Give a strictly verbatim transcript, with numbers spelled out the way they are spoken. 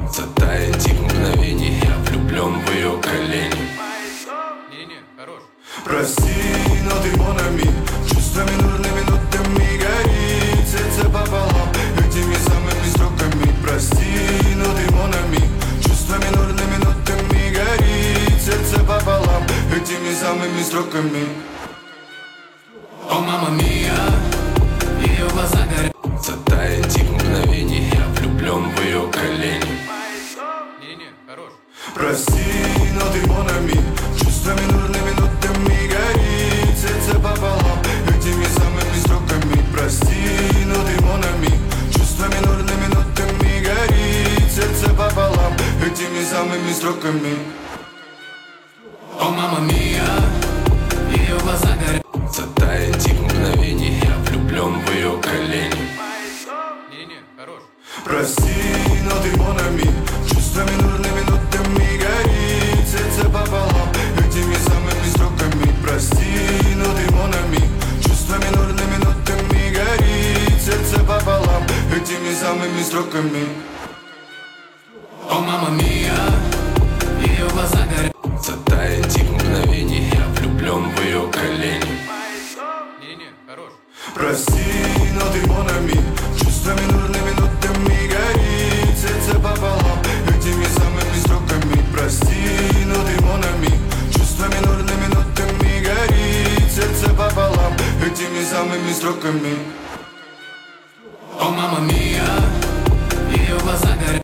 За этих мгновений я влюблен в ее колени. Не-не, хорош. Прости, но ты mon ami. Чувствами нурными нотами горит сердце пополам этими самыми строками. Прости, но ты mon ami. Чувствами нурными нотами горит сердце пополам этими самыми строками. О, мама мия, ее глаза горят. За этих мгновений я влюблен в ее колени. Не-не, хорош. Прости, но ты mon ami. Чувствами нурными нотами горит сердце пополам этими самыми строками. Прости, но ты mon ami. Чувствами нурными нотами горит сердце пополам этими самыми строками. О, мама мия, ее глаза горят. За этих мгновений я влюблен в ее колени. Не-не, хорош. Прости, но ты mon ami. Чувствами нурными нотами горит сердце пополам этими самыми строками. Прости, но ты mon ami. Чувствами нурными нотами горит сердце пополам этими самыми строками. О, мама мия, ее глаза горят. За этих мгновений я влюблен в ее колени. Не-не, хорош. Прости, но ты mon ami. Чувствами нурными нотами горит сердце пополам этими самыми строками. Прости, но ты mon ami. Чувствами нурными нотами горит сердце пополам этими самыми строками.